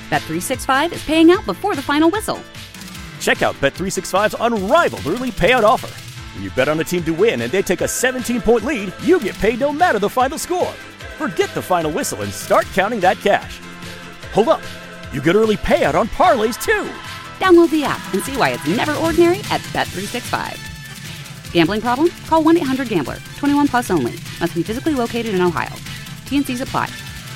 Bet365 is paying out before the final whistle. Check out Bet365's unrivaled early payout offer. When you bet on a team to win and they take a 17-point lead, you get paid no matter the final score. Forget the final whistle and start counting that cash. Hold up. You get early payout on parlays, too. Download the app and see why it's never ordinary at Bet365. Gambling problem? Call 1-800-GAMBLER. 21 plus only. Must be physically located in Ohio. T&Cs apply.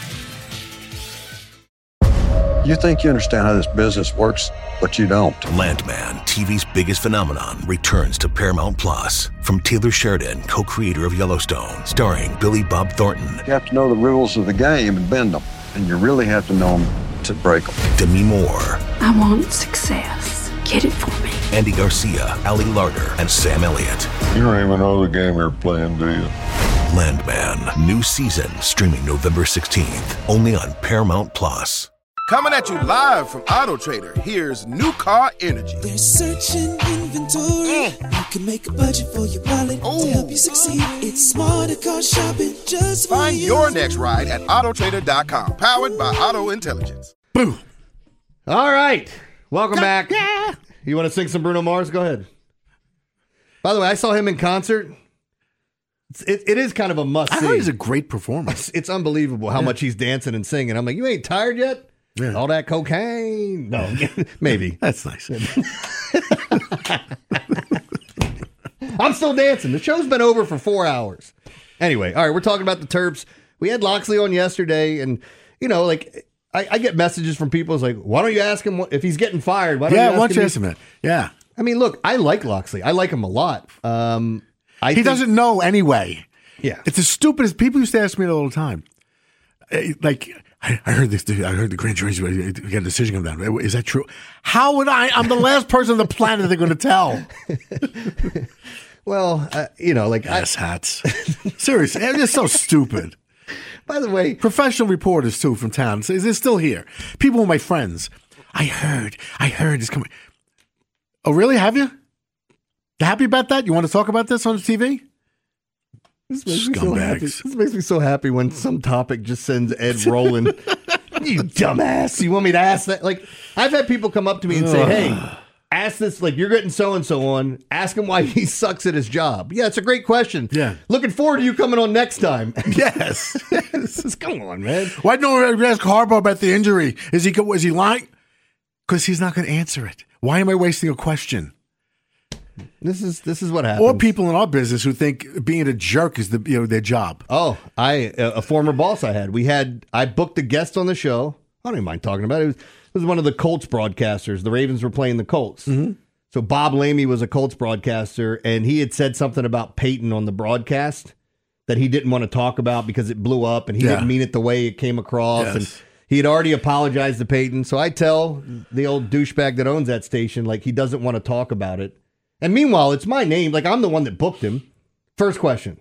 You think you understand how this business works, but you don't. Landman, TV's biggest phenomenon, returns to Paramount Plus. From Taylor Sheridan, co-creator of Yellowstone, starring Billy Bob Thornton. You have to know the rules of the game and bend them. And you really have to know them to break them. Demi Moore. I want success. Get it for me. Andy Garcia, Ali Larter, and Sam Elliott. You don't even know the game you're playing, do you? Landman, new season, streaming November 16th, only on Paramount Plus. Coming at you live from Auto Trader, here's New Car Energy. They're searching inventory. You can make a budget for your wallet to help you succeed. It's smarter car shopping just for Find you. your next ride at autotrader.com. Powered by Auto Intelligence. Boom. All right. Welcome back. Yeah. You want to sing some Bruno Mars? Go ahead. By the way, I saw him in concert. It is kind of a must-see. I heard he's a great performer. It's unbelievable how much he's dancing and singing. I'm like, you ain't tired yet? Yeah. All that cocaine? No, maybe. That's nice. I'm still dancing. The show's been over for 4 hours. Anyway, all right, we're talking about the Terps. We had Loxley on yesterday, and, you know, like, I get messages from people. It's like, why don't you ask him if he's getting fired? Why don't you ask him that? Yeah. I mean, look, I like Loxley. I like him a lot. He doesn't know anyway. Yeah. It's the stupidest. People used to ask me it all the time. Like, I heard this. I heard the grand jury's got a decision come down. Is that true? How would I? I'm the last person on the planet they're going to tell. Well, you know, like ass hats. Seriously, it's just so stupid. By the way, professional reporters too from town. They're still here. People were my friends. I heard it's coming. Oh, really? Have you? You happy about that? You want to talk about this on the TV? This makes me so happy. This makes me so happy when some topic just sends Ed rolling. You dumbass. You want me to ask that? Like, I've had people come up to me and say, hey, ask this, like, you're getting so-and-so on. Ask him why he sucks at his job. Yeah, it's a great question. Yeah. Looking forward to you coming on next time. Yes. Come on, man. Why don't we ask Harbaugh about the injury? Is he lying? Because he's not going to answer it. Why am I wasting a question? This is what happens. Or people in our business who think being a jerk is their job. Oh, a former boss I had. I booked a guest on the show. I don't even mind talking about it. It was one of the Colts broadcasters. The Ravens were playing the Colts. Mm-hmm. So Bob Lamey was a Colts broadcaster, and he had said something about Peyton on the broadcast that he didn't want to talk about because it blew up, and he didn't mean it the way it came across. Yes. And he had already apologized to Peyton. So I tell the old douchebag that owns that station, like, he doesn't want to talk about it. And meanwhile, it's my name. Like, I'm the one that booked him. First question.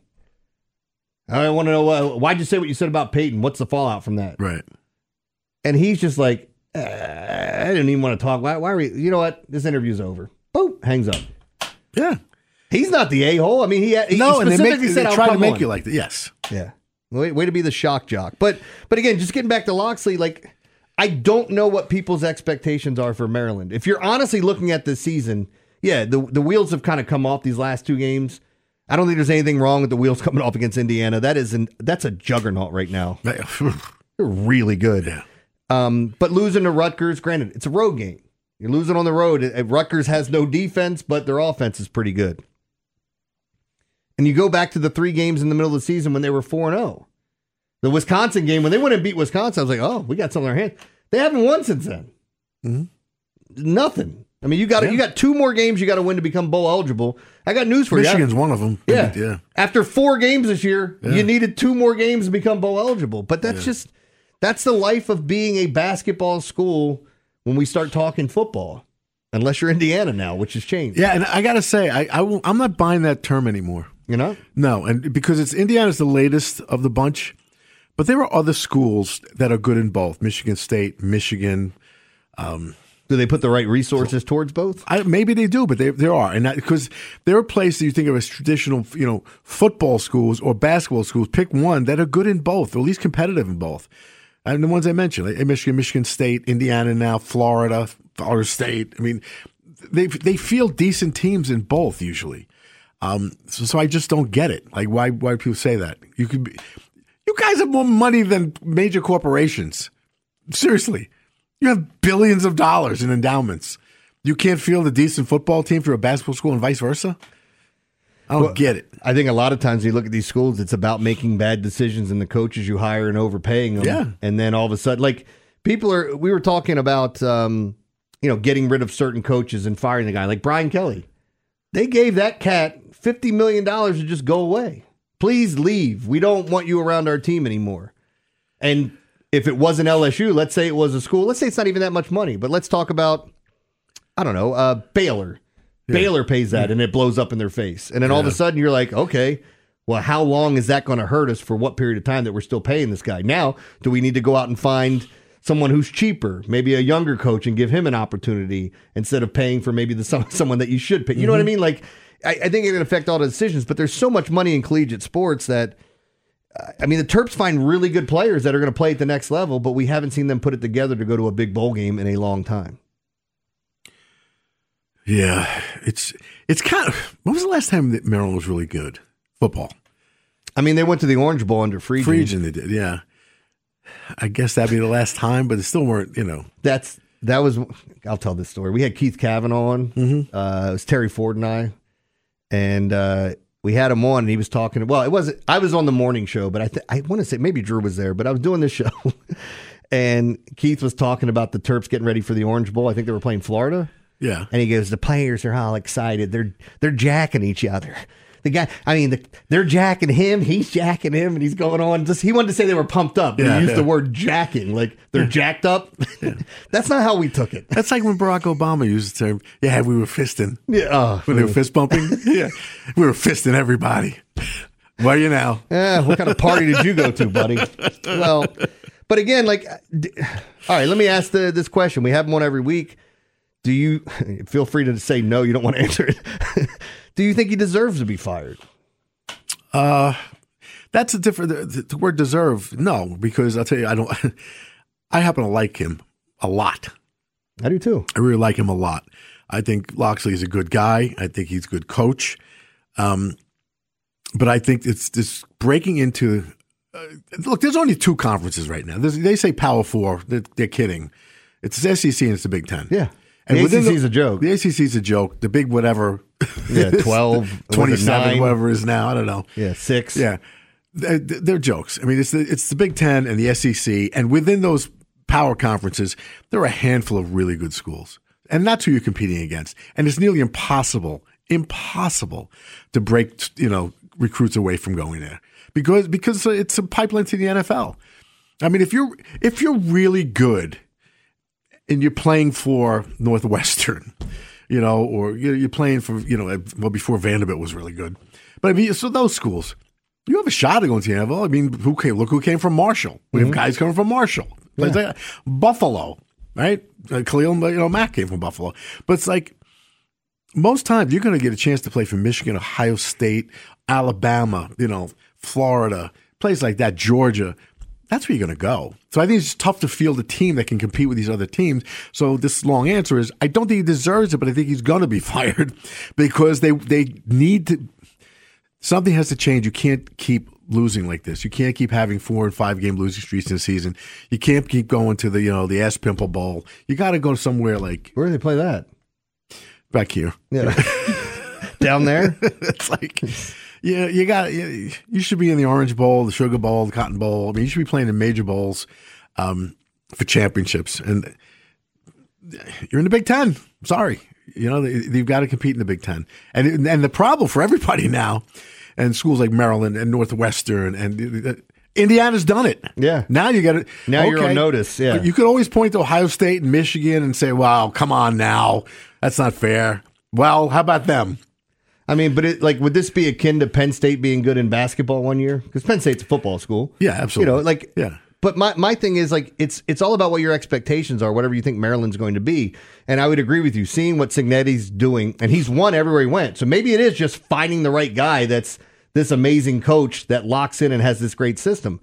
I want to know, why'd you say what you said about Peyton? What's the fallout from that? Right. And he's just like, I didn't even want to talk. Why are we? You know what? This interview's over. Boom. Hangs up. Yeah. He's not the a-hole. I mean, he specifically said, they try to make you like that. Yes. Yeah. Way to be the shock jock. But again, just getting back to Loxley, like, I don't know what people's expectations are for Maryland. If you're honestly looking at this season, yeah, the wheels have kind of come off these last two games. I don't think there's anything wrong with the wheels coming off against Indiana. That's a juggernaut right now. They're really good. Yeah. But losing to Rutgers, granted, it's a road game. You're losing on the road. Rutgers has no defense, but their offense is pretty good. And you go back to the 3 games in the middle of the season when they were 4-0. The Wisconsin game, when they went and beat Wisconsin, I was like, oh, we got something in our hands. They haven't won since then. Mm-hmm. Nothing. I mean, you got 2 more games you got to win to become bowl eligible. I got news for you. Michigan's one of them. Yeah. After 4 games this year, you needed 2 more games to become bowl eligible. But that's the life of being a basketball school when we start talking football. Unless you're Indiana now, which has changed. Yeah, and I got to say, I'm not buying that term anymore. You know? No, and because Indiana's the latest of the bunch, but there are other schools that are good in both. Michigan State, Michigan. Do they put the right resources towards both? Maybe they do, but there are, and because there are places you think of as traditional, football schools or basketball schools. Pick one that are good in both, or at least competitive in both. And the ones I mentioned, like Michigan, Michigan State, Indiana now, Florida State. I mean, they field decent teams in both usually. So I just don't get it. Like, why do people say that? You guys have more money than major corporations. Seriously. You have billions of dollars in endowments. You can't field a decent football team for a basketball school and vice versa? I don't get it. I think a lot of times when you look at these schools, it's about making bad decisions and the coaches you hire and overpaying them. Yeah. And then all of a sudden, like, we were talking about, getting rid of certain coaches and firing the guy. Like Brian Kelly. They gave that cat $50 million to just go away. Please leave. We don't want you around our team anymore. And if it wasn't LSU, let's say it was a school, let's say it's not even that much money, but let's talk about, I don't know, Baylor. Yeah. Baylor pays that and it blows up in their face. And then all of a sudden you're like, okay, well, how long is that going to hurt us for what period of time that we're still paying this guy? Now, do we need to go out and find someone who's cheaper, maybe a younger coach, and give him an opportunity instead of paying for maybe someone that you should pay? You know what I mean? Like, I think it can affect all the decisions, but there's so much money in collegiate sports that, the Terps find really good players that are going to play at the next level, but we haven't seen them put it together to go to a big bowl game in a long time. Yeah, it's kind of. When was the last time that Maryland was really good football? They went to the Orange Bowl under Friedgen. Friedgen, they did, yeah. I guess that'd be the last time, but it still weren't. That was. I'll tell this story. We had Keith Kavanaugh on. It was Terry Ford and I, and we had him on, and he was talking. Well, it wasn't. I was on the morning show, but I want to say maybe Drew was there, but I was doing this show, and Keith was talking about the Terps getting ready for the Orange Bowl. I think they were playing Florida. Yeah. And he goes, the players are all excited. They're jacking each other. The guy, they're jacking him. He's jacking him, and he's going on. He wanted to say they were pumped up. But he used the word jacking, like they're jacked up. Yeah. That's not how we took it. That's like when Barack Obama used the term, we were fisting. Yeah. When they were fist bumping. Yeah. We were fisting everybody. Where are you now? What kind of party did you go to, buddy? Well, but again, all right, let me ask this question. We have them on every week. Do you feel free to say no? You don't want to answer it. Do you think he deserves to be fired? That's a different. The word "deserve," no, because I'll tell you, I don't. I happen to like him a lot. I do too. I really like him a lot. I think Loxley is a good guy. I think he's a good coach. But I think it's this breaking into. Look, there's only 2 conferences right now. They say Power 4. They're kidding. It's the SEC and it's the Big Ten. Yeah. And the ACC is a joke. The ACC is a joke. The big whatever. Yeah, 12, 27, whatever it is now. I don't know. Yeah, 6. Yeah. They're jokes. It's the Big Ten and the SEC. And within those power conferences, there are a handful of really good schools. And that's who you're competing against. And it's nearly impossible to break, recruits away from going there. Because it's a pipeline to the NFL. If you're really good and you're playing for Northwestern, or you're playing for, before Vanderbilt was really good. But so those schools, you have a shot at going to the NFL. Look who came from Marshall. We have guys coming from Marshall. Yeah. Buffalo, right? Khalil, Mack came from Buffalo. But it's like most times you're going to get a chance to play for Michigan, Ohio State, Alabama, Florida, places like that, Georgia. That's where you're going to go. So I think it's tough to field a team that can compete with these other teams. So this long answer is I don't think he deserves it, but I think he's going to be fired because they need to – something has to change. You can't keep losing like this. You can't keep having 4 and 5 game losing streaks in a season. You can't keep going to the S Pimple Bowl. You got to go somewhere like – where do they play that? Back here. Yeah. Down there? It's like – yeah, you should be in the Orange Bowl, the Sugar Bowl, the Cotton Bowl. You should be playing in major bowls for championships. And you're in the Big Ten. Sorry. You've got to compete in the Big Ten. And the problem for everybody now, and schools like Maryland and Northwestern and Indiana's done it. Yeah. Now you got it. Now you're on notice. Yeah. You could always point to Ohio State and Michigan and say, wow, come on now. That's not fair. Well, how about them? But would this be akin to Penn State being good in basketball one year? Because Penn State's a football school. Yeah, absolutely. Yeah. But my thing is it's all about what your expectations are, whatever you think Maryland's going to be. And I would agree with you, seeing what Cignetti's doing, and he's won everywhere he went. So maybe it is just finding the right guy that's this amazing coach that locks in and has this great system.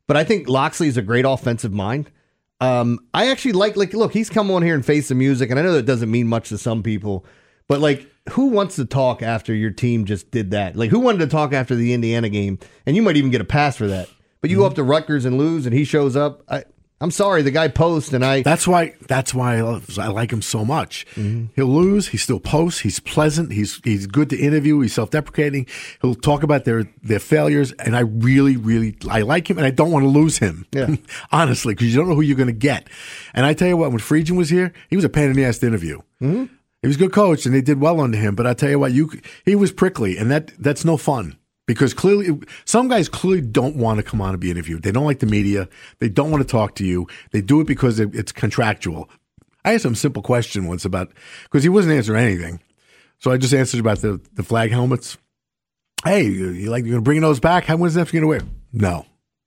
but I think Loxley is a great offensive mind. I actually like, look, he's come on here and face the music, and I know that doesn't mean much to some people, but like, who wants to talk after your team just did that? Like, who wanted to talk after the Indiana game? And you might even get a pass for that. But you go up to Rutgers and lose, and he shows up. I'm sorry, the guy posts, and That's why I like him so much. He'll lose, he still posts. He's pleasant. He's good to interview. He's self-deprecating. He'll talk about their failures, and I really I like him, and I don't want to lose him. Yeah. Honestly, because you don't know who you're going to get. And I tell you what, when Friedgen was here, he was a pain in the ass to interview. Mm-hmm. He was a good coach, and they did well under him. But I tell you what, he was prickly, and that's no fun. Because clearly, some guys clearly don't want to come on and be interviewed. They don't like the media. They don't want to talk to you. They do it because it's contractual. I asked him a simple question once because he wasn't answering anything. So I just answered about the flag helmets. Hey, you're going to bring those back? When's that going to wear? No.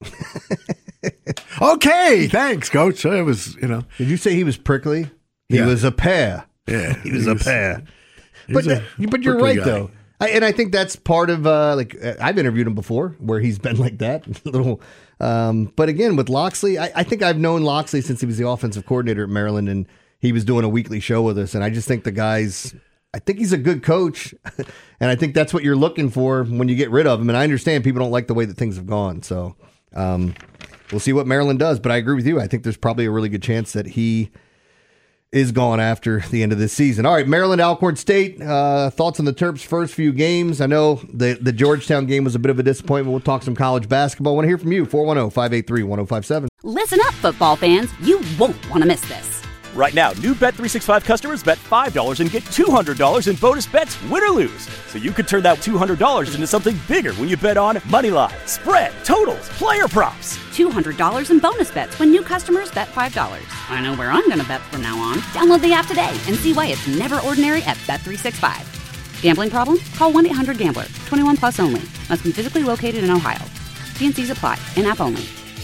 Okay, thanks, coach. It was, Did you say he was prickly? He was a pair. Yeah. He was a pair. But you're right, guy. Though. And I think that's part of, I've interviewed him before where he's been like that. But again, with Loxley, I think I've known Loxley since he was the offensive coordinator at Maryland, and he was doing a weekly show with us. And I just think I think he's a good coach. And I think that's what you're looking for when you get rid of him. And I understand people don't like the way that things have gone. So we'll see what Maryland does. But I agree with you. I think there's probably a really good chance that he is gone after the end of this season. All right, Maryland, Alcorn State. Thoughts on the Terps' first few games? I know the Georgetown game was a bit of a disappointment. We'll talk some college basketball. I want to hear from you. 410-583-1057. Listen up, football fans. You won't want to miss this. Right now, new Bet365 customers bet $5 and get $200 in bonus bets, win or lose. So you could turn that $200 into something bigger when you bet on Moneyline, spread, totals, player props. $200 in bonus bets when new customers bet $5. I know where I'm going to bet from now on. Download the app today and see why it's never ordinary at Bet365. Gambling problem? Call 1-800-GAMBLER. 21 plus only. Must be physically located in Ohio. T&Cs apply. In-app only.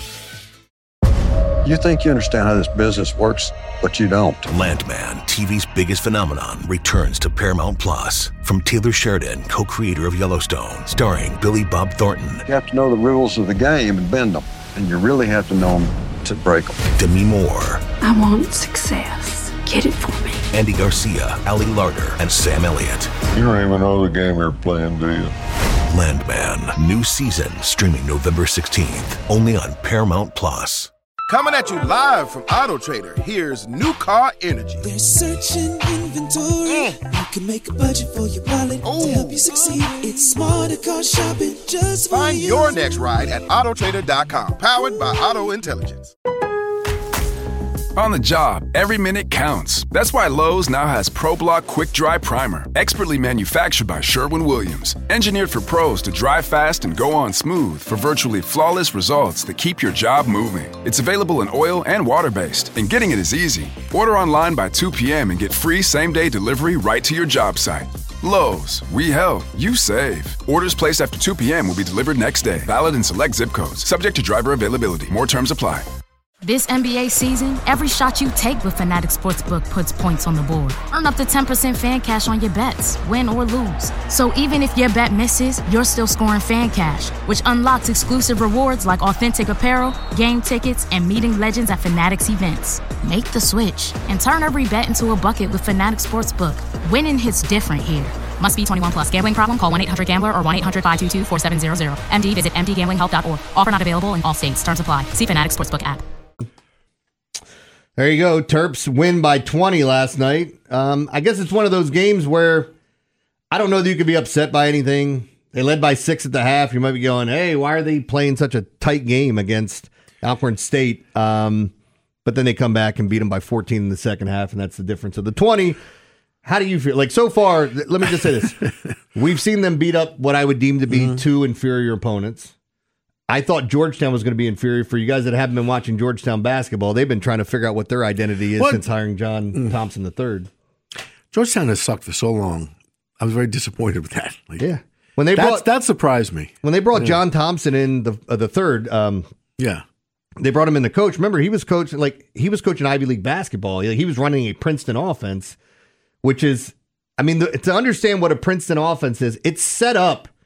You think you understand how this business works, but you don't. Landman, TV's biggest phenomenon, returns to Paramount Plus. From Taylor Sheridan, co-creator of Yellowstone, starring Billy Bob Thornton. You have to know the rules of the game and bend them, and you really have to know them to break them. Demi Moore. I want success. Get it for me. Andy Garcia, Ali Larter, and Sam Elliott. You don't even know the game you're playing, do you? Landman, new season, streaming November 16th, only on Paramount Plus. Coming at you live from Auto Trader, here's New Car Energy. They're searching inventory. You can make a budget for your wallet to help you succeed. It's smarter car shopping just for Find you. your next ride at autotrader.com. Powered by Auto Intelligence. On the job, every minute counts. That's why Lowe's now has ProBlock Quick Dry Primer, expertly manufactured by Sherwin-Williams. Engineered for pros to dry fast and go on smooth for virtually flawless results that keep your job moving. It's available in oil and water-based, and getting it is easy. Order online by 2 p.m. and get free same-day delivery right to your job site. Lowe's, we help, you save. Orders placed after 2 p.m. will be delivered next day. Valid in select zip codes. Subject to driver availability. More terms apply. This NBA season, every shot you take with Fanatic Sportsbook puts points on the board. Earn up to 10% fan cash on your bets, win or lose. So even if your bet misses, you're still scoring fan cash, which unlocks exclusive rewards like authentic apparel, game tickets, and meeting legends at Fanatic's events. Make the switch and turn every bet into a bucket with Fanatic Sportsbook. Winning hits different here. Must be 21 plus. Gambling problem? Call 1-800-GAMBLER or 1-800-522-4700. MD, visit mdgamblinghelp.org. Offer not available in all states. Terms apply. See Fanatic Sportsbook app. There you go. Terps win by 20 last night. I guess it's one of those games where I don't know that you could be upset by anything. They led by 6 at the half. You might be going, hey, why are they playing such a tight game against Alcorn State? But then they come back and beat them by 14 in the second half, and that's the difference of the 20. How do you feel? Like, so far, let me just say this. We've seen them beat up what I would deem to be two inferior opponents. I thought Georgetown was going to be inferior. For you guys that haven't been watching Georgetown basketball, they've been trying to figure out what their identity is since hiring John Thompson III. Georgetown has sucked for so long. I was very disappointed with that. When they that surprised me. When they brought John Thompson in the third, they brought him in the coach. Remember, he was coaching Ivy League basketball. He was running a Princeton offense, which is, to understand what a Princeton offense is, it's set up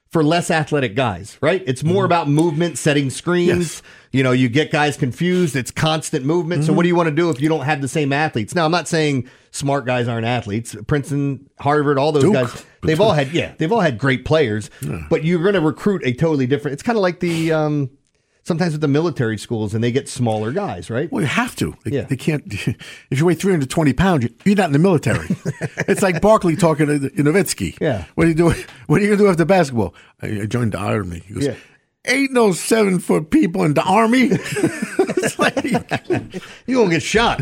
for less athletic guys, right? It's more about movement, setting screens. Yes. You get guys confused. It's constant movement. So what do you want to do if you don't have the same athletes? Now, I'm not saying smart guys aren't athletes. Princeton, Harvard, all those Duke. guys, they've all had great players, but you're going to recruit a totally different. It's kind of like the sometimes with the military schools, and they get smaller guys, right? Well, you have to. They can't. If you weigh 320 pounds, you're not in the military. It's like Barkley talking to Nowitzki. Yeah. What are you doing? What are you going to do after basketball? I joined the Army. He goes, ain't no 7-foot people in the Army. It's like, you're going to get shot.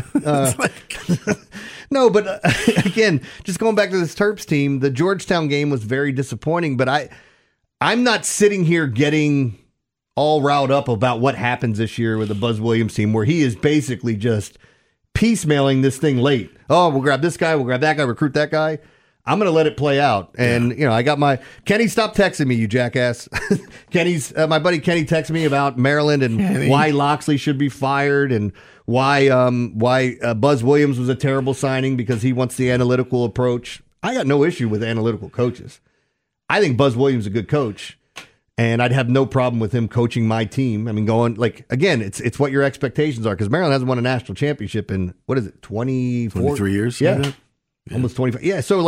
No, but again, just going back to this Terps team, the Georgetown game was very disappointing, but I'm not sitting here getting all riled up about what happens this year with the Buzz Williams team, where he is basically just piecemealing this thing late. Oh, we'll grab this guy, we'll grab that guy, recruit that guy. I'm going to let it play out. And, I got Kenny, stop texting me, you jackass. Kenny's, my buddy Kenny texted me about Maryland and why Loxley should be fired and why Buzz Williams was a terrible signing because he wants the analytical approach. I got no issue with analytical coaches. I think Buzz Williams is a good coach. And I'd have no problem with him coaching my team. I mean, again, it's what your expectations are because Maryland hasn't won a national championship in, 23 years? Yeah. Almost 25. Yeah. So,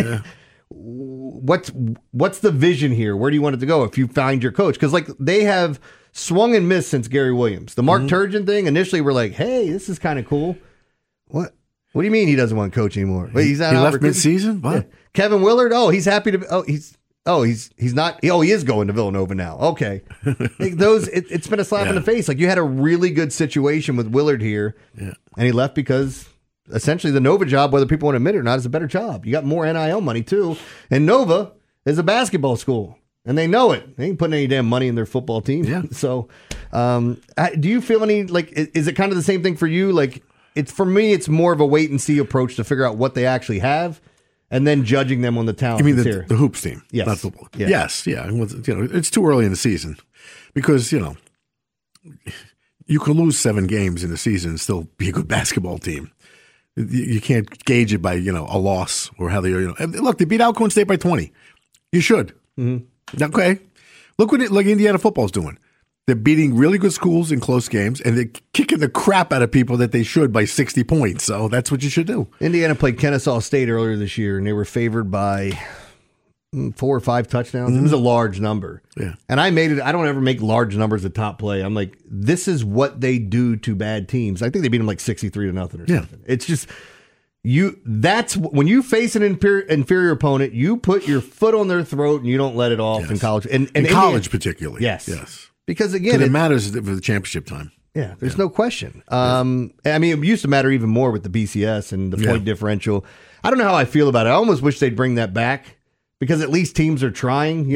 what's the vision here? Where do you want it to go if you find your coach? Because, they have swung and missed since Gary Williams. The Mark Turgeon thing, initially we're like, hey, this is kind of cool. What do you mean he doesn't want to coach anymore? He left mid-season? What? Yeah. Kevin Willard? Oh, he's happy to. He's not. Oh, he is going to Villanova now. Okay, it's been a slap in the face. You had a really good situation with Willard here, and he left because essentially the Nova job, whether people want to admit it or not, is a better job. You got more NIL money too, and Nova is a basketball school, and they know it. They ain't putting any damn money in their football team. Yeah. So, do you feel any is it kind of the same thing for you? It's for me, it's more of a wait and see approach to figure out what they actually have. And then judging them on the talent. You mean the hoops team? Yes. Not football. Yeah. Yes. Yeah. It's too early in the season because, you can lose 7 games in the season and still be a good basketball team. You can't gauge it by, a loss or how they are. Look, they beat Alcorn State by 20. You should. Mm-hmm. Okay. Look what Indiana football's doing. They're beating really good schools in close games, and they're kicking the crap out of people that they should by 60 points. So that's what you should do. Indiana played Kennesaw State earlier this year, and they were favored by 4 or 5 touchdowns. It was a large number. Yeah. And I made it. I don't ever make large numbers a top play. I'm like, this is what they do to bad teams. I think they beat them 63-0 or something. Yeah. It's just that's when you face an inferior opponent, you put your foot on their throat and you don't let it off in college. And in college particularly. Yes. Because again, it matters for the championship time. Yeah, there's no question. I mean, it used to matter even more with the BCS and the point differential. I don't know how I feel about it. I almost wish they'd bring that back because at least teams are trying,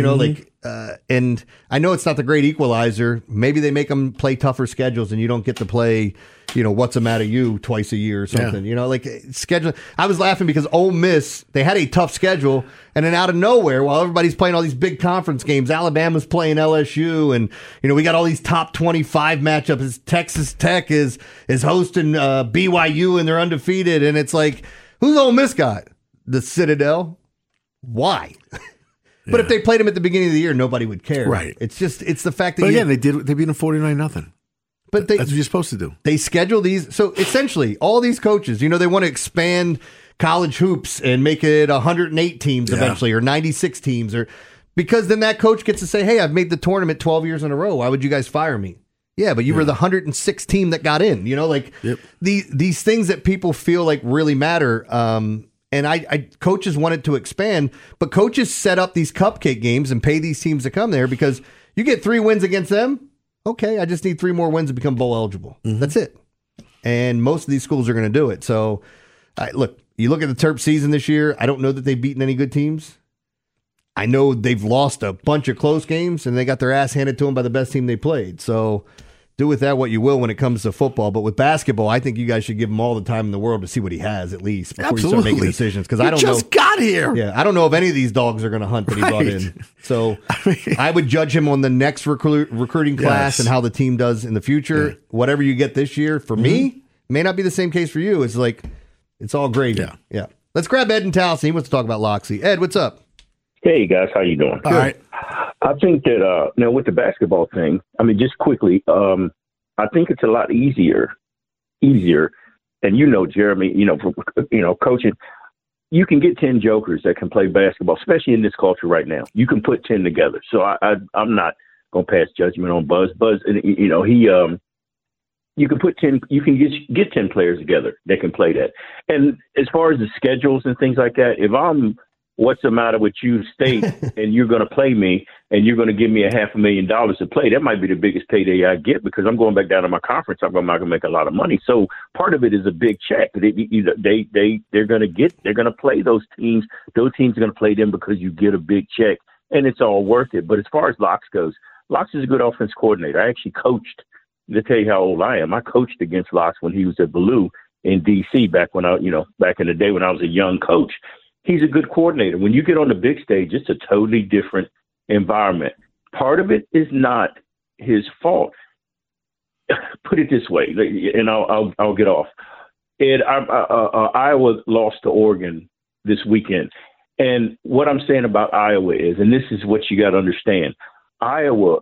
and I know it's not the great equalizer. Maybe they make them play tougher schedules and you don't get to play, what's the matter you twice a year or something, schedule. I was laughing because Ole Miss, they had a tough schedule and then out of nowhere, while everybody's playing all these big conference games, Alabama's playing LSU and, we got all these top 25 matchups. Texas Tech is hosting BYU and they're undefeated. And it's like, who's Ole Miss got? The Citadel? Why? But if they played them at the beginning of the year, nobody would care. Right. It's the fact that. But again, they beat them 49-0. But that's what you're supposed to do. They schedule these. So essentially, all these coaches, they want to expand college hoops and make it 108 teams eventually, or 96 teams, because then that coach gets to say, "Hey, I've made the tournament 12 years in a row. Why would you guys fire me?" Yeah, but you were the 106 team that got in. These things that people feel like really matter. And I coaches wanted to expand, but coaches set up these cupcake games and pay these teams to come there because you get 3 wins against them. Okay, I just need 3 more wins to become bowl eligible. Mm-hmm. That's it. And most of these schools are going to do it. So, you look at the Terp season this year, I don't know that they've beaten any good teams. I know they've lost a bunch of close games, and they got their ass handed to them by the best team they played. So, do with that what you will when it comes to football. But with basketball, I think you guys should give him all the time in the world to see what he has, at least, before you start making decisions. Because I don't know. Just got here. Yeah, I don't know if any of these dogs are going to hunt that he brought in. So I would judge him on the next recruiting class and how the team does in the future. Yeah. Whatever you get this year, for me, may not be the same case for you. It's it's all gravy. Yeah. Let's grab Ed in Towson. He wants to talk about Loxley. Ed, what's up? Hey, guys. How you doing? All right. I think that now with the basketball thing, I mean, just quickly, I think it's a lot easier. And Jeremy, coaching, you can get 10 jokers that can play basketball, especially in this culture right now. You can put 10 together. So I'm not gonna pass judgment on Buzz. Buzz, you can put 10. You can get 10 players together that can play that. And as far as the schedules and things like that, if I'm what's the matter with you state and you're going to play me and you're going to give me $500,000 to play, that might be the biggest payday I get because I'm going back down to my conference. I'm not going to make a lot of money. So part of it is a big check. They're going to play those teams. Those teams are going to play them because you get a big check and it's all worth it. But as far as Locks goes, Locks is a good offense coordinator. I actually coached, to tell you how old I am, I coached against Locks when he was at Ballou in DC back in the day when I was a young coach. He's a good coordinator. When you get on the big stage, it's a totally different environment. Part of it is not his fault. Put it this way, and I'll get off. Iowa lost to Oregon this weekend. And what I'm saying about Iowa is, and this is what you got to understand, Iowa,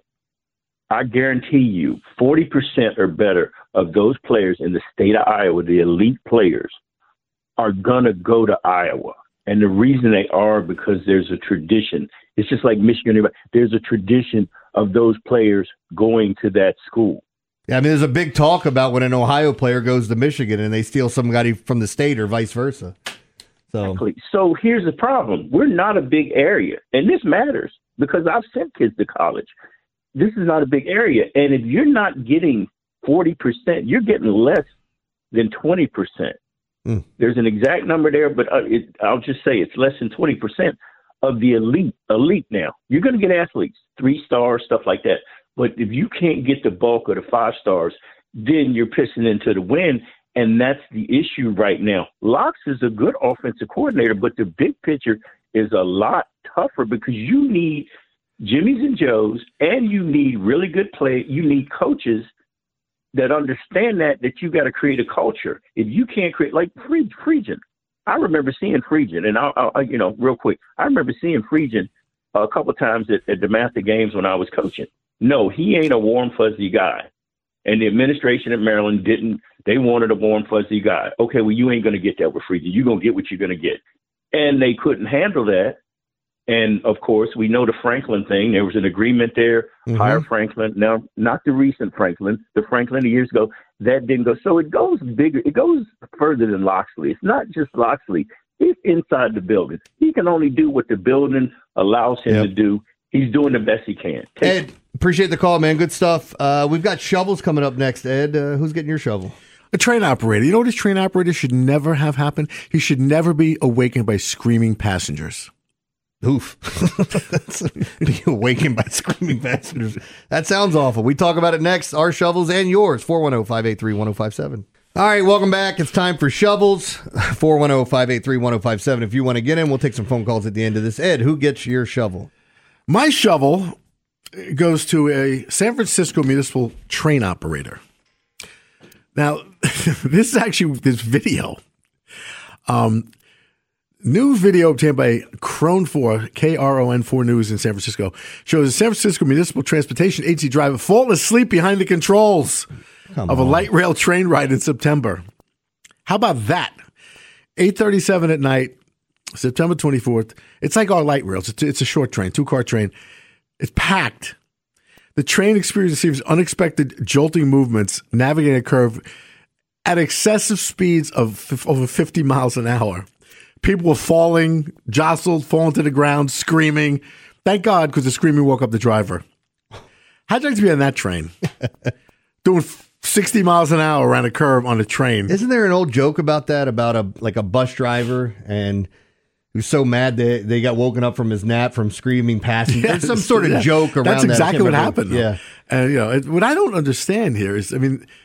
I guarantee you 40% or better of those players in the state of Iowa, the elite players, are going to go to Iowa. And the reason they are because there's a tradition. It's just like Michigan. There's a tradition of those players going to that school. Yeah, I mean, there's a big talk about when an Ohio player goes to Michigan and they steal somebody from the state or vice versa. Exactly. So here's the problem. We're not a big area. And this matters because I've sent kids to college. This is not a big area. And if you're not getting 40%, you're getting less than 20%. There's an exact number there, but I'll just say it's less than 20% of the elite now. You're going to get athletes, 3-stars, stuff like that. But if you can't get the bulk of the 5 stars, then you're pissing into the wind, and that's the issue right now. Locks is a good offensive coordinator, but the big picture is a lot tougher because you need Jimmys and Joes, and you need really good play. You need coaches that understand that you got to create a culture. If you can't create, like Friedgen, I remember seeing Friedgen, and I real quick, I remember seeing Friedgen a couple of times at the Master Games when I was coaching. No, he ain't a warm, fuzzy guy. And the administration at Maryland they wanted a warm, fuzzy guy. Okay, well, you ain't going to get that with Friedgen. You're going to get what you're going to get. And they couldn't handle that. And, of course, we know the Franklin thing. There was an agreement there, hire Franklin. Now, not the recent Franklin, the Franklin years ago. That didn't go. So it goes bigger. It goes further than Locksley. It's not just Locksley. It's inside the building. He can only do what the building allows him to do. He's doing the best he can. Ed, appreciate the call, man. Good stuff. We've got shovels coming up next, Ed. Who's getting your shovel? A train operator. You know what this train operator should never have happen? He should never be awakened by screaming passengers. Oof. Be awakened by screaming passengers. That sounds awful. We talk about it next. Our shovels and yours. 410-583-1057. All right, welcome back. It's time for shovels. 410-583-1057. If you want to get in, we'll take some phone calls at the end of this. Ed, who gets your shovel? My shovel goes to a San Francisco municipal train operator. Now, this is actually this video. New video obtained by KRON4, KRON4 News in San Francisco, shows a San Francisco Municipal Transportation Agency driver falling asleep behind the controls of a light rail train ride in September. How about that? 8:37 at night, September 24th. It's like our light rails. It's a short train, 2-car train. It's packed. The train receives unexpected jolting movements, navigating a curve at excessive speeds of over 50 miles an hour. People were falling, jostled, falling to the ground, screaming. Thank God, because the screaming woke up the driver. How'd you like to be on that train? Doing 60 miles an hour around a curve on a train. Isn't there an old joke about that, about a bus driver, and he was so mad that they got woken up from his nap from screaming passengers? There's some sort of joke around that. That's exactly what happened. Yeah. And, what I don't understand here is,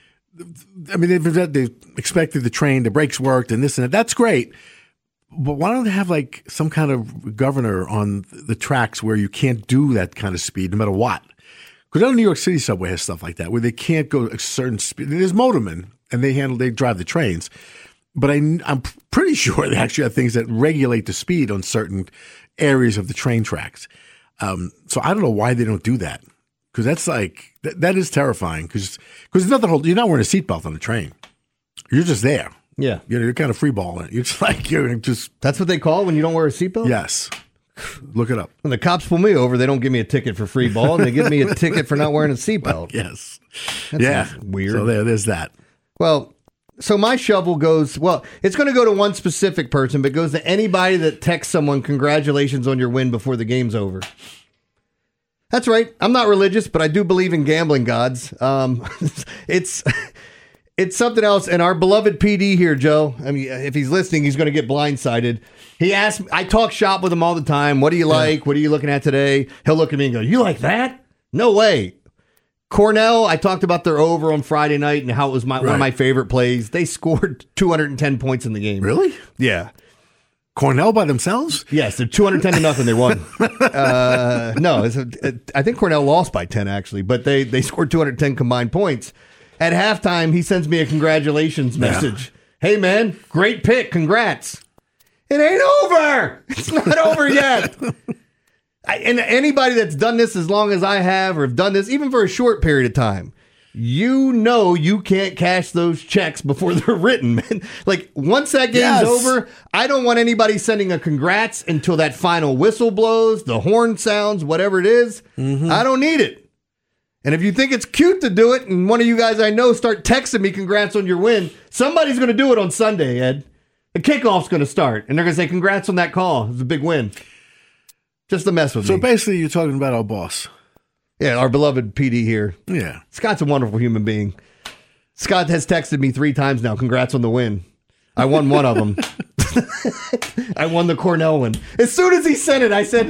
they expected the train, the brakes worked, and this and that. That's great. But why don't they have like some kind of governor on the tracks where you can't do that kind of speed no matter what? Because I know New York City subway has stuff like that where they can't go a certain speed. There's motormen and they drive the trains. But I'm pretty sure they actually have things that regulate the speed on certain areas of the train tracks. So I don't know why they don't do that. Because that's like, that is terrifying. Because there's nothing you're not wearing a seatbelt on a train. You're just there. Yeah. You're kind of free balling. You're just like, That's what they call when you don't wear a seatbelt? Yes. Look it up. When the cops pull me over, they don't give me a ticket for free ball, and they give me a ticket for not wearing a seatbelt. Yes. That's weird. So there's that. Well, so my shovel goes, it's going to go to one specific person, but it goes to anybody that texts someone, congratulations on your win before the game's over. That's right. I'm not religious, but I do believe in gambling gods. It's something else. And our beloved PD here, Joe, I mean, if he's listening, he's going to get blindsided. He asked me, I talk shop with him all the time. What do you like? What are you looking at today? He'll look at me and go, you like that? No way. Cornell, I talked about their over on Friday night and how it was one of my favorite plays. They scored 210 points in the game. Really? Yeah. Cornell by themselves? Yes, they're 210-0. They won. No, I think Cornell lost by 10, actually, but they scored 210 combined points. At halftime, he sends me a congratulations message. Hey, man, great pick. Congrats. It ain't over. It's not over yet. And anybody that's done this as long as I have, or have done this even for a short period of time, you know you can't cash those checks before they're written, man. Like, once that game's over, I don't want anybody sending a congrats until that final whistle blows, the horn sounds, whatever it is. Mm-hmm. I don't need it. And if you think it's cute to do it, and one of you guys I know start texting me congrats on your win, somebody's going to do it on Sunday, Ed. The kickoff's going to start, and they're going to say congrats on that call. It was a big win. Just to mess with me. So basically, you're talking about our boss. Yeah, our beloved PD here. Yeah. Scott's a wonderful human being. Scott has texted me 3 times now. Congrats on the win. I won one of them. I won the Cornell one. As soon as he sent it, I said,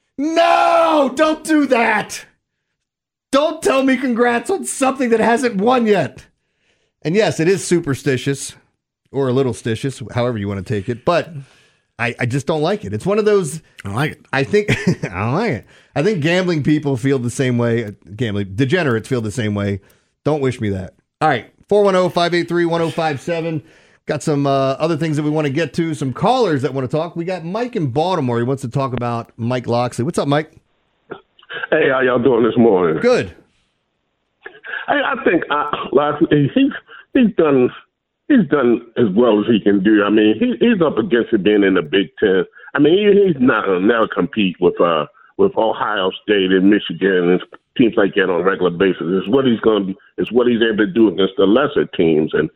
no, don't do that. Don't tell me congrats on something that hasn't won yet. And yes, it is superstitious, or a little stitious, however you want to take it. But I just don't like it. It's one of those. I don't like it. I don't like it. I think gambling people feel the same way. Gambling degenerates feel the same way. Don't wish me that. All right. 410-583-1057. Got some other things that we want to get to. Some callers that want to talk. We got Mike in Baltimore. He wants to talk about Mike Locksley. What's up, Mike? Hey, how y'all doing this morning? Good. Hey, I think he's done as well as he can do. I mean, he's up against it being in the Big Ten. I mean, he's not going to never compete with Ohio State and Michigan and teams like that on a regular basis. It's what he's able to do against the lesser teams, and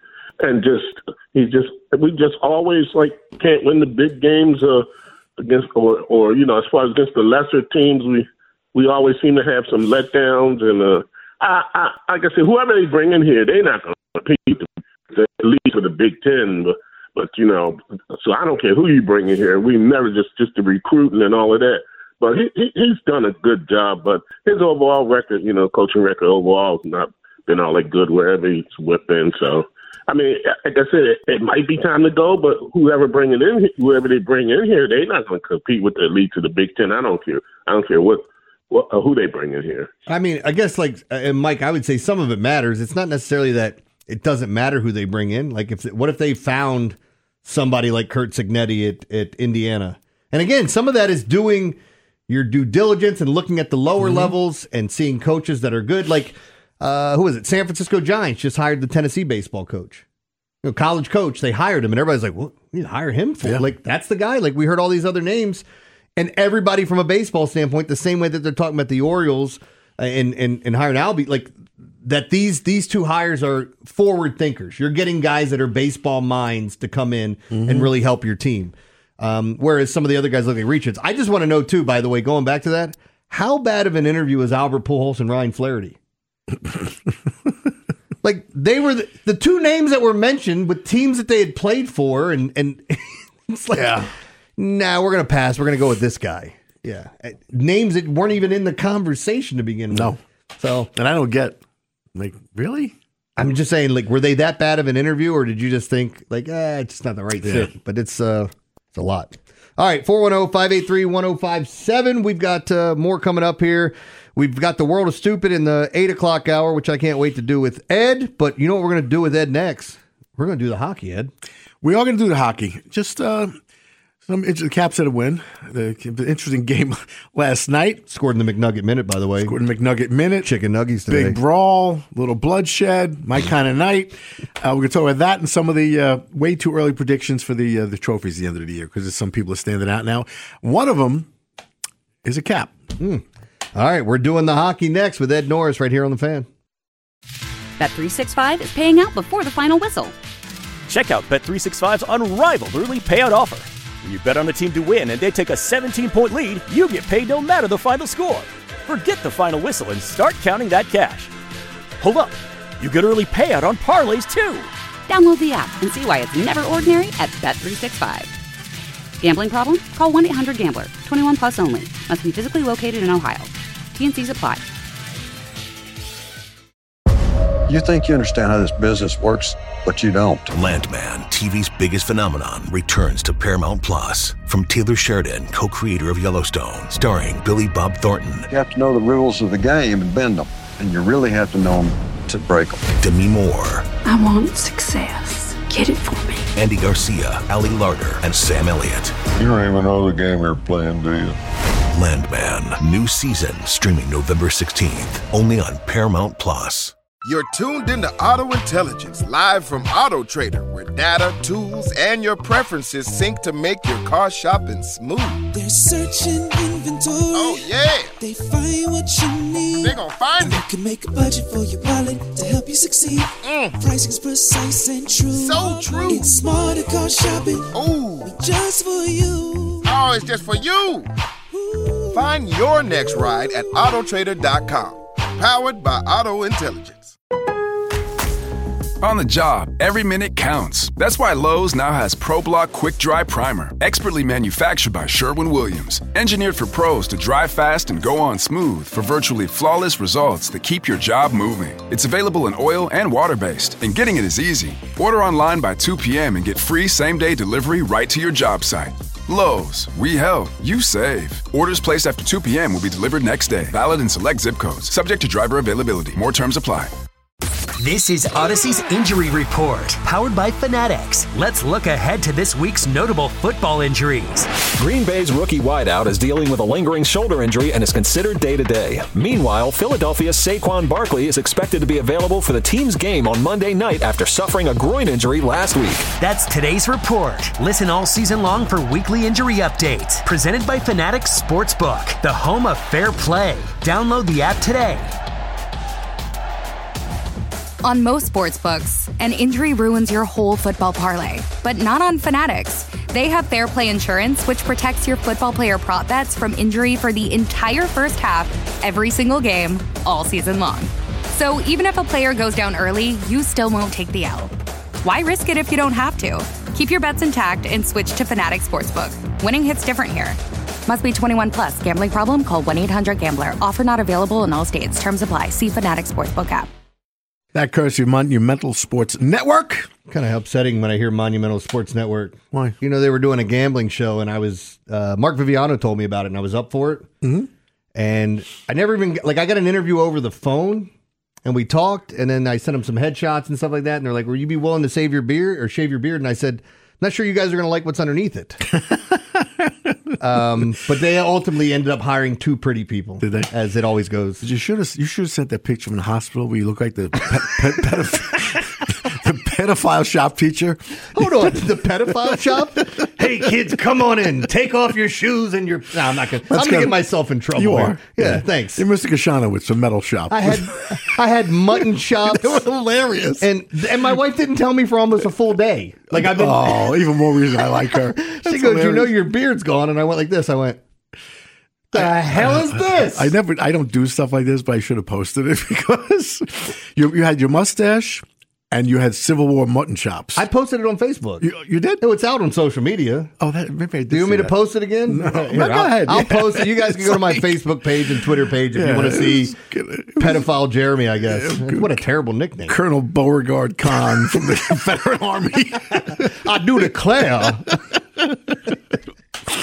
we just always like can't win the big games against or you know, as far as against the lesser teams, we always seem to have some letdowns, and like I said, whoever they bring in here, they're not going to compete at least for the Big Ten, but you know, so I don't care who you bring in here. We never just the recruiting and all of that. But he's done a good job. But his overall record, you know, coaching record overall has not been all that good wherever he's been. So, I mean, like I said, it might be time to go. But whoever they bring in here, they're not going to compete with the elites of the Big Ten. I don't care who they bring in here. I mean, I guess and Mike, I would say some of it matters. It's not necessarily that it doesn't matter who they bring in. Like, what if they found somebody like Curt Cignetti at Indiana? And again, some of that is doing your due diligence and looking at the lower levels and seeing coaches that are good. Like, who is it? San Francisco Giants just hired the Tennessee baseball coach. You know, college coach, they hired him, and everybody's like, what you hire him for? Yeah. Like, that's the guy. Like, we heard all these other names. And everybody from a baseball standpoint, the same way that they're talking about the Orioles and hiring Albie, like that these two hires are forward thinkers. You're getting guys that are baseball minds to come in and really help your team. Whereas some of the other guys like Richards. I just want to know too, by the way, going back to that, how bad of an interview was Albert Pujols and Ryan Flaherty? Like, they were the two names that were mentioned with teams that they had played for, and it's like, nah, we're going to pass. We're going to go with this guy. Yeah. Names that weren't even in the conversation to begin with. No. So, and I don't get, like, really? I'm just saying, like, were they that bad of an interview, or did you just think, like, it's just not the right fit? But it's a lot. All right, 410-583-1057. We've got more coming up here. We've got the World of Stupid in the 8 o'clock hour, which I can't wait to do with Ed. But you know what we're going to do with Ed next? We're going to do the hockey, Ed. We are going to do the hockey. Just The Caps had a win. The interesting game last night. Scored in the McNugget Minute, by the way. Scored in the McNugget Minute. Chicken nuggets today. Big brawl, little bloodshed, my kind of night. We're going to talk about that and some of the way too early predictions for the trophies at the end of the year, because some people are standing out now. One of them is a Cap. All right, we're doing the hockey next with Ed Norris right here on The Fan. Bet365 is paying out before the final whistle. Check out Bet365's unrivaled early payout offer. When you bet on a team to win and they take a 17-point lead, you get paid no matter the final score. Forget the final whistle and start counting that cash. Hold up. You get early payout on parlays, too. Download the app and see why it's never ordinary at Bet365. Gambling problem? Call 1-800-GAMBLER. 21 plus only. Must be physically located in Ohio. T&Cs apply. You think you understand how this business works, but you don't. Landman, TV's biggest phenomenon, returns to Paramount Plus. From Taylor Sheridan, co-creator of Yellowstone, starring Billy Bob Thornton. You have to know the rules of the game and bend them, and you really have to know them to break them. Demi Moore. I want success. Get it for me. Andy Garcia, Ali Larter, and Sam Elliott. You don't even know the game you're playing, do you? Landman, new season, streaming November 16th, only on Paramount Plus. You're tuned into Auto Intelligence, live from Auto Trader, where data, tools, and your preferences sync to make your car shopping smooth. They're searching inventory. Oh, yeah. They find what you need. They're gonna find it. You can make a budget for your wallet to help you succeed. Pricing's precise and true. So true. It's smarter car shopping. Ooh. Just for you. Oh, it's just for you. Ooh. Find your next ride at autotrader.com. Powered by Auto Intelligence. On the job, every minute counts. That's why Lowe's now has ProBlock Quick Dry Primer, expertly manufactured by Sherwin-Williams. Engineered for pros to dry fast and go on smooth for virtually flawless results that keep your job moving. It's available in oil and water-based, and getting it is easy. Order online by 2 p.m. and get free same-day delivery right to your job site. Lowe's, we help, you save. Orders placed after 2 p.m. will be delivered next day. Valid in select zip codes. Subject to driver availability. More terms apply. This is Odyssey's Injury Report, powered by Fanatics. Let's look ahead to this week's notable football injuries. Green Bay's rookie wideout is dealing with a lingering shoulder injury and is considered day-to-day. Meanwhile, Philadelphia's Saquon Barkley is expected to be available for the team's game on Monday night after suffering a groin injury last week. That's today's report. Listen all season long for weekly injury updates. Presented by Fanatics Sportsbook, the home of fair play. Download the app today. On most sportsbooks, an injury ruins your whole football parlay, but not on Fanatics. They have Fair Play Insurance, which protects your football player prop bets from injury for the entire first half, every single game, all season long. So even if a player goes down early, you still won't take the L. Why risk it if you don't have to? Keep your bets intact and switch to Fanatics Sportsbook. Winning hits different here. Must be 21 plus. Gambling problem? Call 1-800-GAMBLER. Offer not available in all states. Terms apply. See Fanatics Sportsbook app. That courtesy of Monumental Sports Network. Kind of upsetting when I hear Monumental Sports Network. Why? You know, they were doing a gambling show, and I was Mark Viviano told me about it, and I was up for it. Mm-hmm. And I never even I got an interview over the phone, and we talked, and then I sent them some headshots and stuff like that, and they're like, "Will you be willing to shave your beard?" And I said, "Not sure you guys are going to like what's underneath it." But they ultimately ended up hiring two pretty people. Did they? As it always goes. You should have sent that picture from the hospital where you look like the pedophile shop teacher. Hold on, the pedophile shop? Hey kids, come on in. Take off your shoes and your. No, I'm not gonna. I'm gonna get myself in trouble. You are. Yeah, thanks. You're Mr. Kashanowitz from Metal Shop. I had mutton chops. They were hilarious. And my wife didn't tell me for almost a full day. Like I've been. Oh, even more reason I like her. She goes, hilarious. "You know your beard's gone," and I went like this. I went, "The hell is this?" I don't do stuff like this, but I should have posted it because you had your mustache and you had Civil War mutton chops. I posted it on Facebook. You did? No, it's out on social media. Oh, maybe I did. Do you want me to post it again? No, go ahead. I'll post it. You guys can go to my Facebook page and Twitter page if you want to see pedophile Jeremy, I guess. What a terrible nickname. Colonel Beauregard Khan from the Confederate Army. I do declare.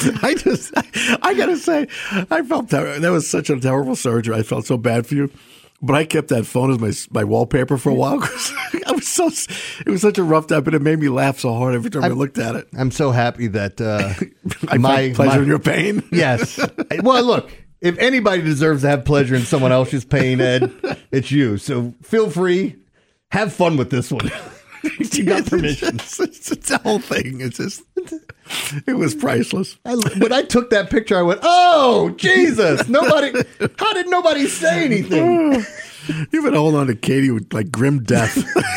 I gotta say, I felt that was such a terrible surgery. I felt so bad for you. But I kept that phone as my wallpaper for a while because it was such a rough time, but it made me laugh so hard every time I looked at it. I'm so happy that I find pleasure in your pain. Yes. Well, look, if anybody deserves to have pleasure in someone else's pain, Ed, it's you. So feel free, have fun with this one. You got permission. It's the whole thing. It was priceless. When I took that picture, I went, "Oh, Jesus! How did nobody say anything?" You've been holding on to Katie with like grim death.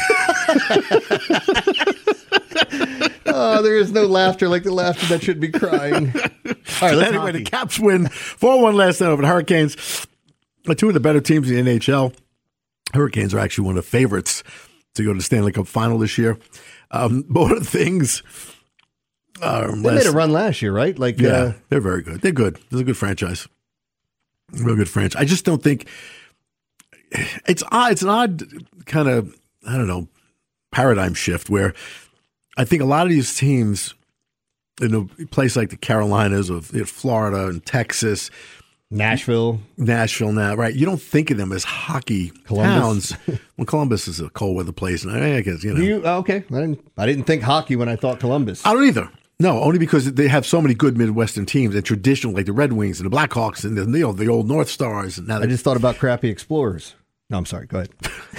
Oh, there is no laughter like the laughter that should be crying. All right, anyway, the Caps win 4-1 last night over the Hurricanes. Two of the better teams in the NHL. Hurricanes are actually one of the favorites to go to the Stanley Cup final this year. One of the things... they made a run last year, right? They're very good. They're good. It's a good franchise. Real good franchise. I just don't think... It's an odd kind of, I don't know, paradigm shift where I think a lot of these teams in a place like the Carolinas or Florida and Texas... Nashville now, right? You don't think of them as hockey towns. Well, Columbus is a cold weather place, and I guess okay. I didn't think hockey when I thought Columbus. I don't either. No, only because they have so many good Midwestern teams and traditional, like the Red Wings and the Blackhawks and the old North Stars. And I just thought about crappy Explorers. No, I'm sorry. Go ahead.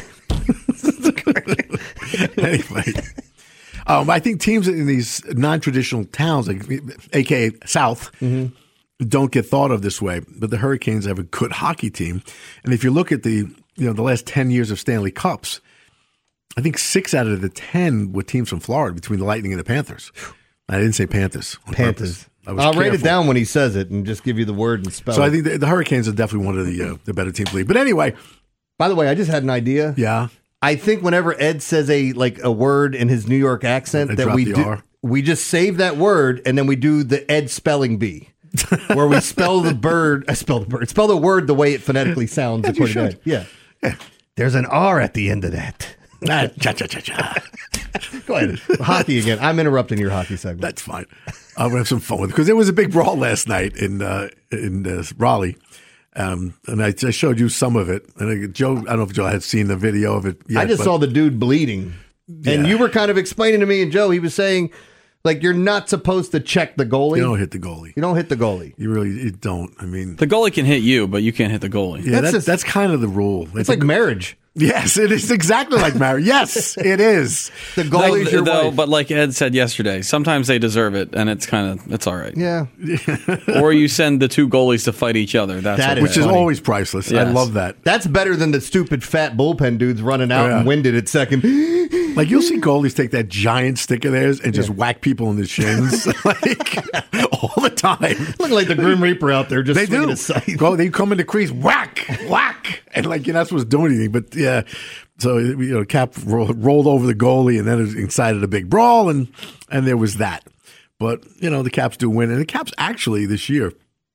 Anyway, I think teams in these non-traditional towns, like AKA South. Mm-hmm. Don't get thought of this way, but the Hurricanes have a good hockey team. And if you look at the last 10 years of Stanley Cups, I think 6 out of the 10 were teams from Florida between the Lightning and the Panthers. I didn't say Panthers. Panthers. I'll write it down when he says it and just give you the word and spell it. So I think the Hurricanes are definitely one of the better teams in the league. But anyway. By the way, I just had an idea. Yeah. I think whenever Ed says a word in his New York accent, that we just save that word and then we do the Ed spelling bee. Where we spell the word the way it phonetically sounds. According to Ed. Yeah. There's an R at the end of that. Cha-cha-cha-cha. Go ahead. Hockey again. I'm interrupting your hockey segment. That's fine. I'm going to have some fun with it because there was a big brawl last night in Raleigh. And I showed you some of it. And Joe, I don't know if Joe had seen the video of it yet. I just saw the dude bleeding. Yeah. And you were kind of explaining to me and Joe, he was saying, you're not supposed to check the goalie. You don't hit the goalie. You don't hit the goalie. You don't. I mean, the goalie can hit you, but you can't hit the goalie. Yeah, that's kind of the rule. It's like marriage. Yes, it is exactly like marriage. Yes, it is. The goalie's your wife. But like Ed said yesterday, sometimes they deserve it, and it's all right. Yeah. Or you send the two goalies to fight each other. Which is always priceless. Yes. I love that. That's better than the stupid fat bullpen dudes running out and winded at second. Like you'll see goalies take that giant stick of theirs and just whack people in the shins all the time. Look like the Grim Reaper out there just swinging a scythe. They come in the crease, whack, whack, and you're not supposed to do anything. But yeah, so Cap rolled over the goalie and then it incited a big brawl and there was that. But the Caps do win, and the Caps actually this year.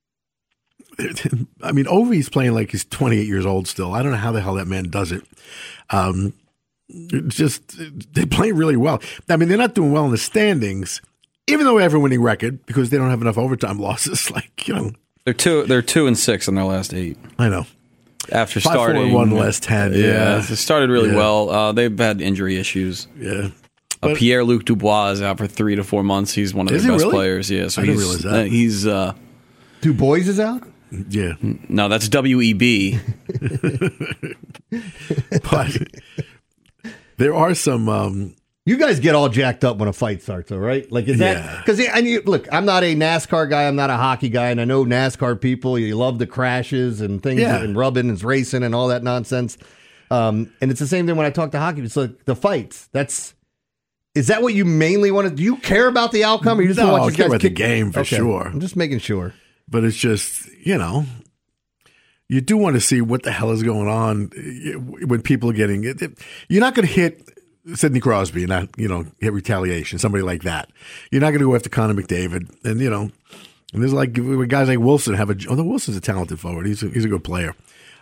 I mean, Ovi's playing like he's 28 years old still. I don't know how the hell that man does it. They play really well. I mean, they're not doing well in the standings, even though they have a winning record because they don't have enough overtime losses. They're 2-6 in their last 8. I know. After starting 5-4-1 last 10. Yeah, they started really well. They've had injury issues. Yeah. Pierre-Luc Dubois is out for 3 to 4 months. He's one of their best players. Yeah, so I didn't realize that. He's Dubois is out? Yeah. No, that's WEB. But there are some. You guys get all jacked up when a fight starts, though, right? Is that because? Look, I'm not a NASCAR guy. I'm not a hockey guy, and I know NASCAR people. You love the crashes and things and rubbing and racing and all that nonsense. And it's the same thing when I talk to hockey. It's like the fights. Is that what you mainly want to? Do you care about the outcome, or you just want to watch these guys about the game for sure? I'm just making sure. But it's just you do want to see what the hell is going on when people are getting it. You're not going to hit Sidney Crosby and not, hit retaliation, somebody like that. You're not going to go after Connor McDavid. And, and there's guys like Wilson although Wilson's a talented forward. He's a good player.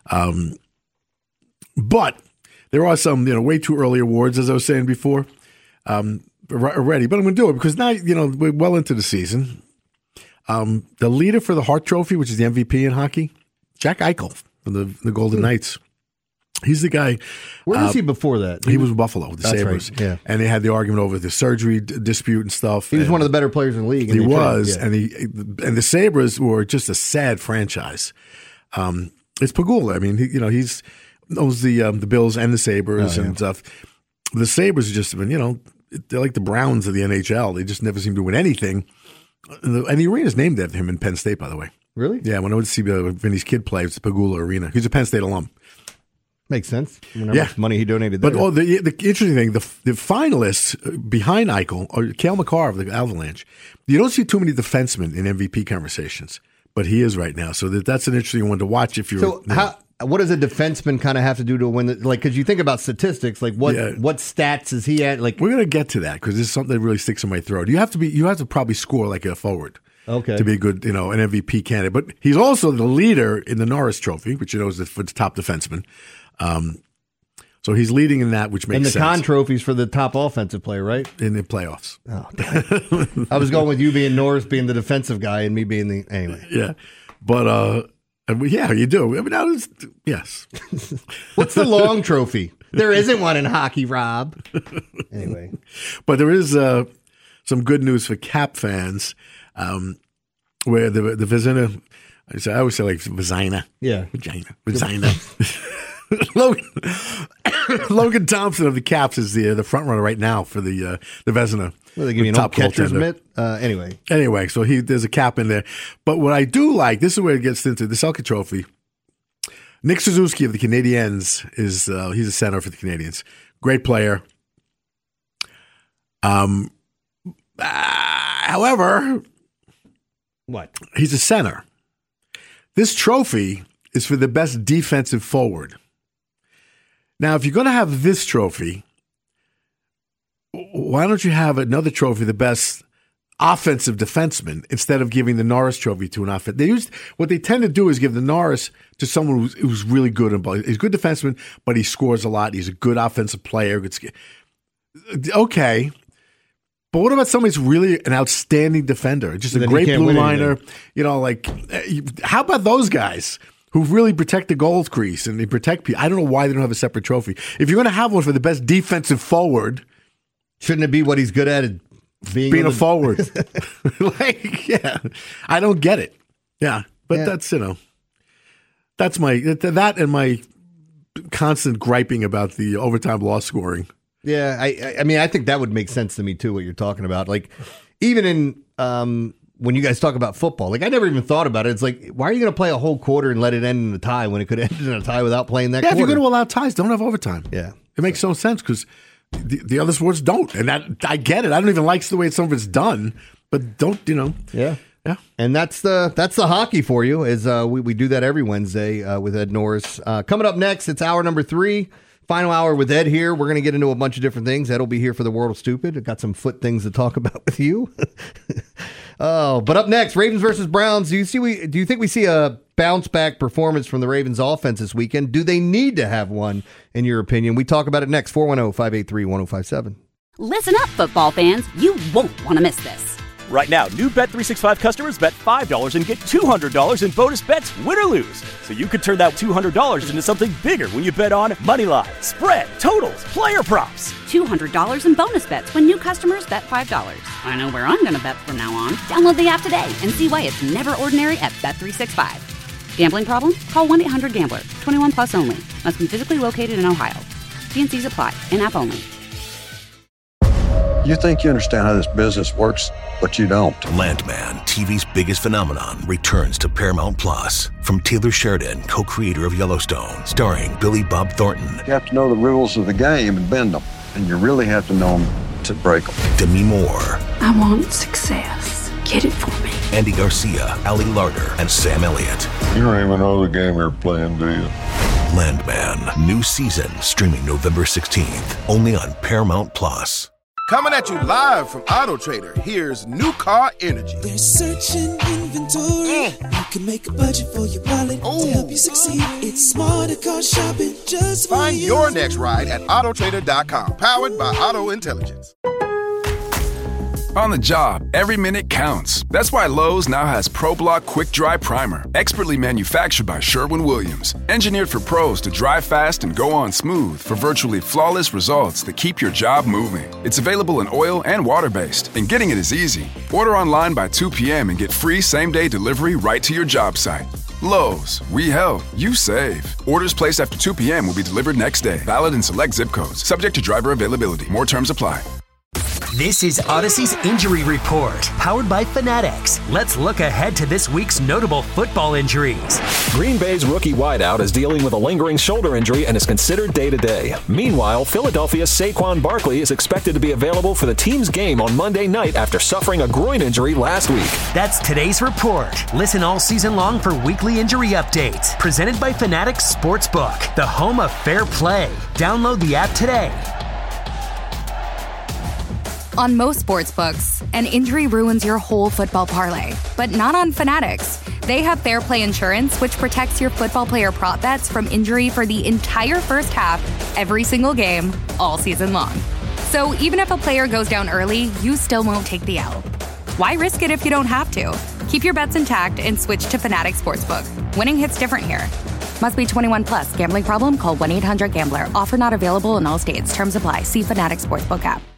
But there are some, way too early awards, as I was saying before, already. But I'm going to do it because now, we're well into the season. The leader for the Hart Trophy, which is the MVP in hockey, Jack Eichel from the Golden Knights. He's the guy. Where was he before that? He was in Buffalo with the Sabres. Right, yeah. And they had the argument over the surgery dispute and stuff. He was one of the better players in the league. He was. Yeah. And the Sabres were just a sad franchise. It's Pegula. I mean, he's owns the Bills and the Sabres and stuff. The Sabres have just been, they're like the Browns of the NHL. They just never seem to win anything. And the arena's named after him in Penn State, by the way. Really? Yeah, when I went to see Vinny's kid play, it's the Pegula Arena. He's a Penn State alum. Makes sense. How much money he donated there. But the interesting thing, the finalists behind Eichel are Cale Makar of the Avalanche. You don't see too many defensemen in MVP conversations, but he is right now. So that's an interesting one to watch if you're. So what does a defenseman kind of have to do to win? Because you think about statistics, like what stats is he at? Like we're going to get to that because this is something that really sticks in my throat. You have to probably score like a forward. Okay. To be a good, an MVP candidate. But he's also the leader in the Norris Trophy, which is the top defenseman. So he's leading in that, which makes sense. And the Conn Trophy's for the top offensive player, right? In the playoffs. Oh, I was going with you being Norris being the defensive guy and me being the anyway. Yeah, but you do. I mean, yes. What's the long trophy? There isn't one in hockey, Rob. Anyway, but there is some good news for Cap fans. Where the Vezina, I always say like Vezina. Yeah. Vagina. Logan Thompson of the Caps is the front runner right now for the Vezina. Well, they give you an catcher's mitt. Anyway, so there's a Cap in there. But what I do like, this is where it gets into the Selke Trophy. Nick Suzuki of the Canadiens he's a center for the Canadiens. Great player. However, what? He's a center. This trophy is for the best defensive forward. Now, if you're going to have this trophy, why don't you have another trophy, the best offensive defenseman, instead of giving the Norris Trophy to an offense? What they tend to do is give the Norris to someone who's really good. He's a good defenseman, but he scores a lot. He's a good offensive player. Okay. But what about somebody who's really an outstanding defender? Just a great blue liner. How about those guys who really protect the goal crease and they protect people? I don't know why they don't have a separate trophy. If you're going to have one for the best defensive forward, shouldn't it be what he's good at being a forward? I don't get it. Yeah, but that's that's that and my constant griping about the overtime loss scoring. Yeah, I mean, I think that would make sense to me too. What you're talking about, like even in when you guys talk about football, like I never even thought about it. It's like, why are you going to play a whole quarter and let it end in a tie when it could end in a tie without playing that? Yeah, quarter? If you're going to allow ties, don't have overtime. Yeah, it makes no sense because the other sports don't, and that I get it. I don't even like the way some of it's done, but don't Yeah. Yeah, and that's the hockey for you. Is we do that every Wednesday with Ed Norris. Coming up next, it's hour number 3. Final hour with Ed here. We're going to get into a bunch of different things. Ed will be here for the World of Stupid. I've got some foot things to talk about with you. But up next, Ravens versus Browns. Do you think we see a bounce back performance from the Ravens offense this weekend? Do they need to have one, in your opinion? We talk about it next. 410-583-1057. Listen up, football fans. You won't want to miss this. Right now, new Bet365 customers bet $5 and get $200 in bonus bets, win or lose. So you could turn that $200 into something bigger when you bet on moneyline, spread, totals, player props. $200 in bonus bets when new customers bet $5. I know where I'm going to bet from now on. Download the app today and see why it's never ordinary at Bet365. Gambling problem? Call 1-800-GAMBLER. 21 plus only. Must be physically located in Ohio. T&Cs apply. In-app only. You think you understand how this business works, but you don't. Landman, TV's biggest phenomenon, returns to Paramount Plus. From Taylor Sheridan, co-creator of Yellowstone, starring Billy Bob Thornton. You have to know the rules of the game and bend them, and you really have to know them to break them. Demi Moore. I want success. Get it for me. Andy Garcia, Ali Larter, and Sam Elliott. You don't even know the game you're playing, do you? Landman, new season, streaming November 16th, only on Paramount Plus. Coming at you live from Auto Trader, here's New Car Energy. They're searching inventory. You can make a budget for your wallet to help you succeed. It's smarter car shopping just for you. Find your next ride at autotrader.com. Powered by Auto Intelligence. On the job, every minute counts. That's why Lowe's now has ProBlock Quick Dry Primer, expertly manufactured by Sherwin-Williams. Engineered for pros to dry fast and go on smooth for virtually flawless results that keep your job moving. It's available in oil and water-based, and getting it is easy. Order online by 2 p.m. and get free same-day delivery right to your job site. Lowe's, we help, you save. Orders placed after 2 p.m. will be delivered next day. Valid in select zip codes. Subject to driver availability. More terms apply. This is Odyssey's Injury Report, powered by Fanatics. Let's look ahead to this week's notable football injuries. Green Bay's rookie wideout is dealing with a lingering shoulder injury and is considered day-to-day. Meanwhile, Philadelphia's Saquon Barkley is expected to be available for the team's game on Monday night after suffering a groin injury last week. That's today's report. Listen all season long for weekly injury updates. Presented by Fanatics Sportsbook, the home of fair play. Download the app today. On most sportsbooks, an injury ruins your whole football parlay, but not on Fanatics. They have Fair Play Insurance, which protects your football player prop bets from injury for the entire first half, every single game, all season long. So even if a player goes down early, you still won't take the L. Why risk it if you don't have to? Keep your bets intact and switch to Fanatics Sportsbook. Winning hits different here. Must be 21 plus. Gambling problem? Call 1-800-GAMBLER. Offer not available in all states. Terms apply. See Fanatics Sportsbook app.